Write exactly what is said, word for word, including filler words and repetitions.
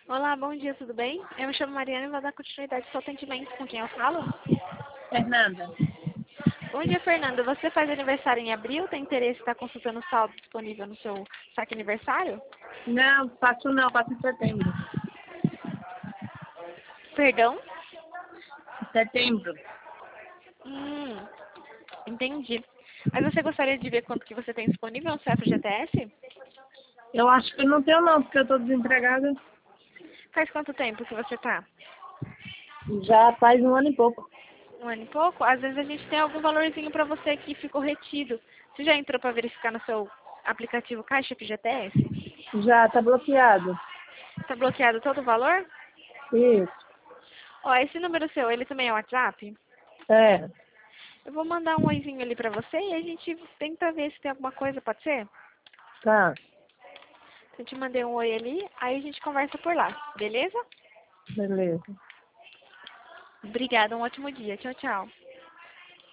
Olá, bom dia, tudo bem? Eu me chamo Mariana e vou dar continuidade ao seu atendimento. Com quem eu falo? Fernanda. Bom dia, Fernanda. Você faz aniversário em abril? Tem interesse em estar consultando o saldo disponível no seu saque aniversário? Não, faço não, faço em setembro. Perdão? Setembro. Hum, entendi. Mas você gostaria de ver quanto que você tem disponível no seu F G T S? Eu acho que eu não tenho não, porque eu tô desempregada. Faz quanto tempo que você tá? Já faz um ano e pouco. Um ano e pouco? Às vezes a gente tem algum valorzinho pra você que ficou retido. Você já entrou pra verificar no seu aplicativo Caixa F G T S? Já tá bloqueado. Tá bloqueado todo o valor? Isso. Ó, esse número seu, ele também é WhatsApp? É. Eu vou mandar um oizinho ali pra você e a gente tenta ver se tem alguma coisa, pode ser? Tá. Eu te mandei um oi ali, aí a gente conversa por lá, beleza? Beleza. Obrigada, um ótimo dia. Tchau, tchau.